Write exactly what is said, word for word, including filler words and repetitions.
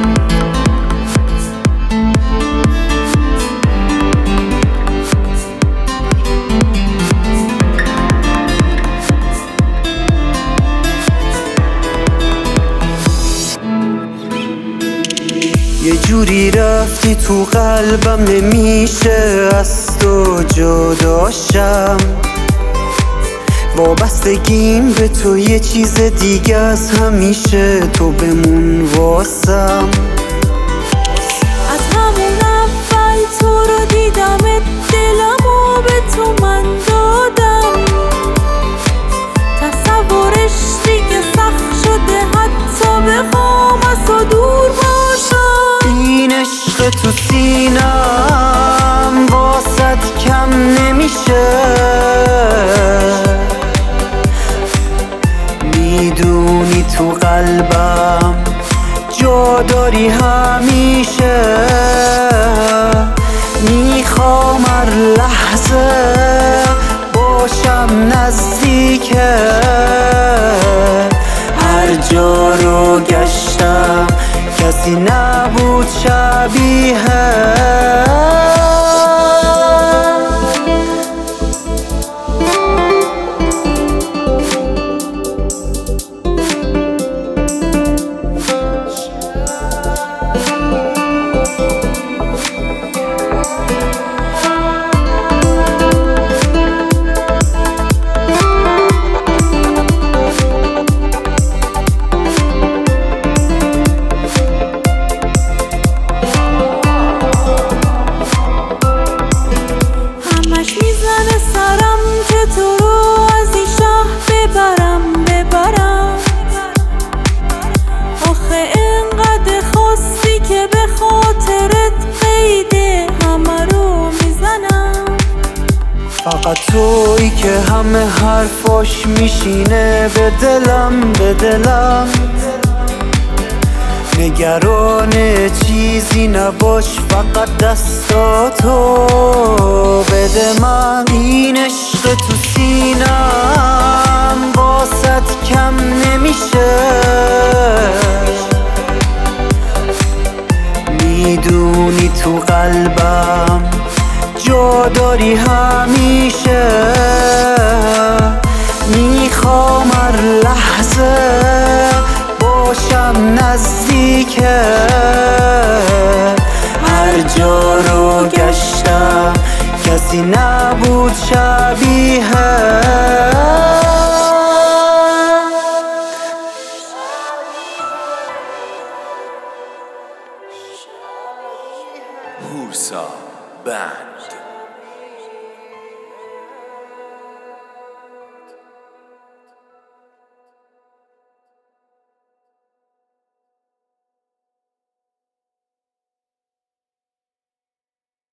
یه جوری رفتی تو قلبم نمیشه از تو جداشم. وابستگیم به تو یه چیز دیگه از همیشه، تو بمون واسم. از همون اول تو رو دیدمت، دلمو به تو من دادم. تصورش دیگه سخت شده، حتی بخوام از تو دور باشم. این عشق تو سینم واسط کم نمیشه، میدونی تو قلبم جا داری همیشه. میخوام هر لحظه باشم نزدیکه، هر جا رو گشتم کسی نبود شبیه. فقط تویی که همه حرفاش میشینه به دلم به دلم. نگران چیزی نباش، فقط دستاتو بده من. این عشق تو سینم واسط کم نمیشه، میدونی تو قلبم جا داری همیشه. میخوام هر لحظه باشم نزدیکه، هر جا رو گشتم کسی نبود شبیه. هورسا بند.